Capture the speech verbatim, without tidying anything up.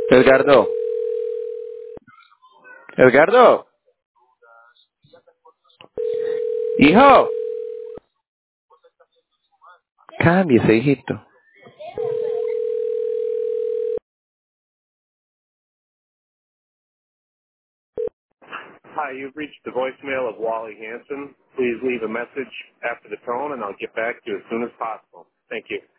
Edgardo, Edgardo, hijo, cámbiese, hijito. Hi, you've reached the voicemail of Wally Hanson. Please leave a message after the tone, and I'll get back to you as soon as possible. Thank you.